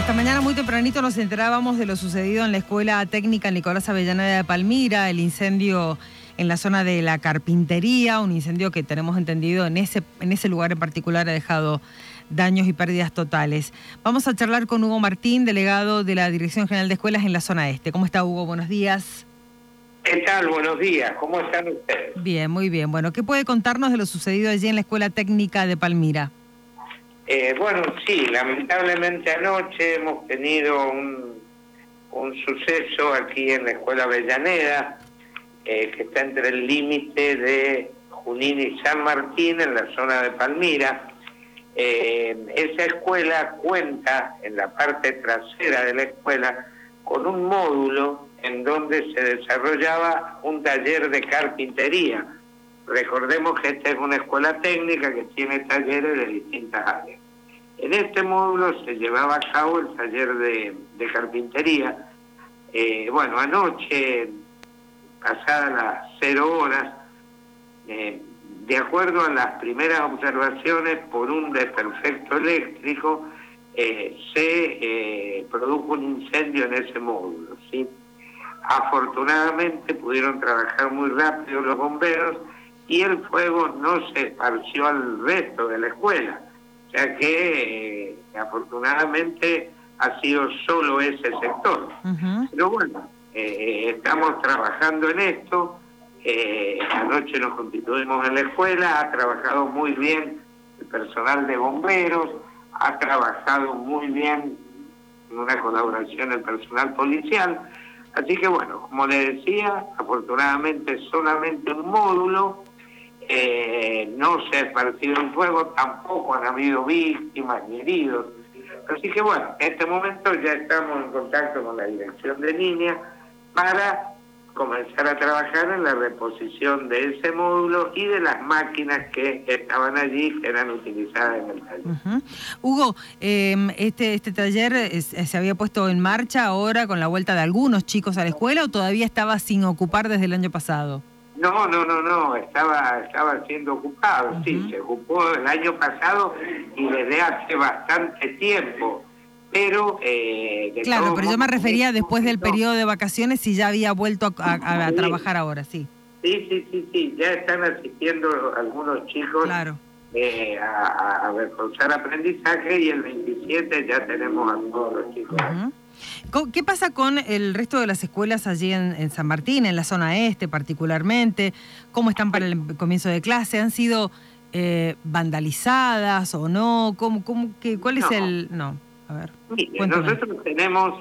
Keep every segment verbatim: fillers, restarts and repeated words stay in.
Esta mañana muy tempranito nos enterábamos de lo sucedido en la Escuela Técnica Nicolás Avellaneda de Palmira, el incendio en la zona de la carpintería, un incendio que tenemos entendido en ese, en ese lugar en particular ha dejado daños y pérdidas totales. Vamos a charlar con Hugo Martín, delegado de la Dirección General de Escuelas en la zona este. ¿Cómo está, Hugo? Buenos días. ¿Qué tal? Buenos días. ¿Cómo están ustedes? Bien, muy bien. Bueno, ¿qué puede contarnos de lo sucedido allí en la Escuela Técnica de Palmira? Eh, bueno, sí, lamentablemente anoche hemos tenido un, un suceso aquí en la Escuela Avellaneda, eh, que está entre el límite de Junín y San Martín, en la zona de Palmira. Eh, esa escuela cuenta, en la parte trasera de la escuela, con un módulo en donde se desarrollaba un taller de carpintería. Recordemos que esta es una escuela técnica que tiene talleres de distintas áreas. En este módulo se llevaba a cabo el taller de, de carpintería. Eh, bueno, anoche, pasadas las cero horas, eh, de acuerdo a las primeras observaciones, por un desperfecto eléctrico, eh, se eh, produjo un incendio en ese módulo, ¿sí? Afortunadamente pudieron trabajar muy rápido los bomberos y el fuego no se esparció al resto de la escuela, o sea que eh, afortunadamente ha sido solo ese sector. Uh-huh. Pero bueno, eh, estamos trabajando en esto. Eh, anoche nos constituimos en la escuela, ha trabajado muy bien el personal de bomberos, ha trabajado muy bien en una colaboración el personal policial. Así que bueno, como le decía, afortunadamente solamente un módulo, eh, no se ha esparcido el fuego, tampoco han habido víctimas ni heridos. Así que bueno, en este momento ya estamos en contacto con la dirección de línea para comenzar a trabajar en la reposición de ese módulo y de las máquinas que estaban allí, que eran utilizadas en el taller. Uh-huh. Hugo, eh, este, este taller eh, se había puesto en marcha ahora con la vuelta de algunos chicos a la escuela, ¿o todavía estaba sin ocupar desde el año pasado? No, no, no, no, estaba, estaba siendo ocupado, uh-huh. Sí, se ocupó el año pasado y desde hace bastante tiempo. Pero eh, claro, pero yo me refería después del periodo de vacaciones, si ya había vuelto a, a, a sí. trabajar ahora, sí. Sí, sí, sí, sí, ya están asistiendo algunos chicos claro. eh, a, a reforzar aprendizaje y el veintisiete ya tenemos a todos los chicos. Uh-huh. ¿Qué pasa con el resto de las escuelas allí en, en San Martín, en la zona este particularmente? ¿Cómo están para el comienzo de clase? ¿Han sido eh, vandalizadas o no? ¿Cómo, cómo, qué, ¿Cuál es no. el...? No. A ver, sí, nosotros tenemos,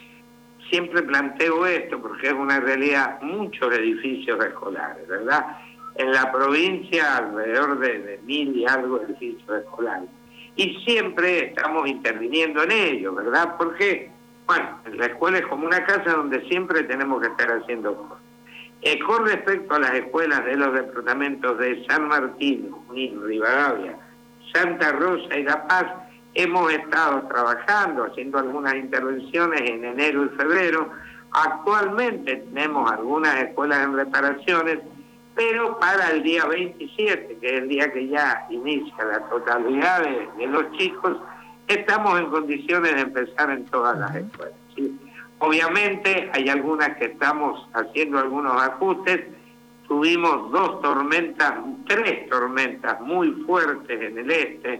siempre planteo esto porque es una realidad, muchos edificios escolares, ¿verdad? En la provincia alrededor de, de mil y algo edificios escolares. Y siempre estamos interviniendo en ellos, ¿verdad? Porque, bueno, la escuela es como una casa donde siempre tenemos que estar haciendo cosas. Eh, con respecto a las escuelas de los departamentos de San Martín, Junín, Rivadavia, Santa Rosa y La Paz, hemos estado trabajando, haciendo algunas intervenciones en enero y febrero. Actualmente tenemos algunas escuelas en reparaciones, pero para el día veintisiete, que es el día que ya inicia la totalidad de, de los chicos, estamos en condiciones de empezar en todas las escuelas, ¿sí? Obviamente hay algunas que estamos haciendo algunos ajustes. Tuvimos dos tormentas, tres tormentas muy fuertes en el este,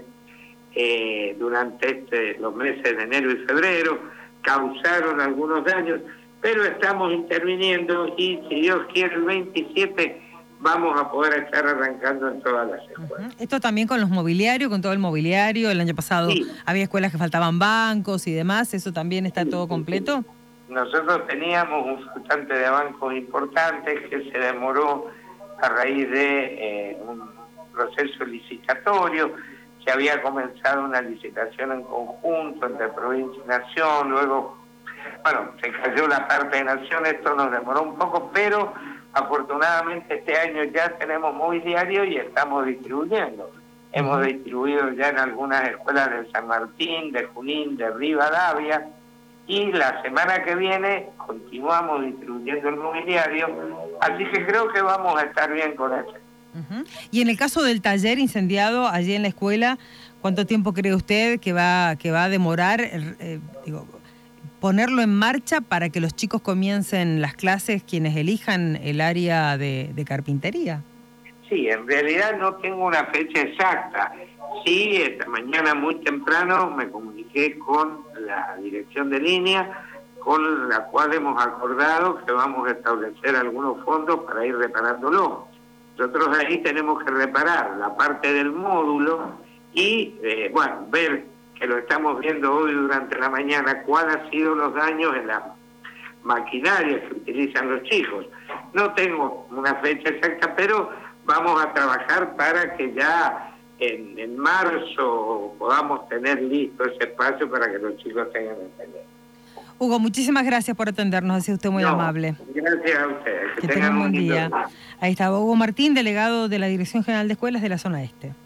Eh, durante este, los meses de enero y febrero, causaron algunos daños, pero estamos interviniendo y si Dios quiere el veintisiete vamos a poder estar arrancando en todas las escuelas. Uh-huh. Esto también con los mobiliarios, con todo el mobiliario, el año pasado sí. había escuelas que faltaban bancos y demás, ¿eso también está sí, todo completo? Nosotros teníamos un faltante de bancos importante que se demoró a raíz de eh, un proceso licitatorio. Se había comenzado una licitación en conjunto entre provincia y nación, luego, bueno, se cayó la parte de nación, esto nos demoró un poco, pero afortunadamente este año ya tenemos mobiliario y estamos distribuyendo. Hemos distribuido ya en algunas escuelas de San Martín, de Junín, de Rivadavia, y la semana que viene continuamos distribuyendo el mobiliario, así que creo que vamos a estar bien con eso. Uh-huh. Y en el caso del taller incendiado allí en la escuela, ¿Cuánto tiempo cree usted que va, que va a demorar eh, digo, ponerlo en marcha para que los chicos comiencen las clases quienes elijan el área de, de carpintería? Sí, en realidad no tengo una fecha exacta. Sí, esta mañana muy temprano me comuniqué con la dirección de línea, con la cual hemos acordado que vamos a establecer algunos fondos para ir reparándolo. Nosotros ahí tenemos que reparar la parte del módulo y, eh, bueno, ver, que lo estamos viendo hoy durante la mañana, cuáles han sido los daños en las maquinarias que utilizan los chicos. No tengo una fecha exacta, pero vamos a trabajar para que ya en, en marzo podamos tener listo ese espacio para que los chicos tengan el taller. Hugo, muchísimas gracias por atendernos, ha sido usted muy no, amable. Gracias a ustedes. Que, que tengan un buen día. Ahí estaba Hugo Martín, delegado de la Dirección General de Escuelas de la Zona Este.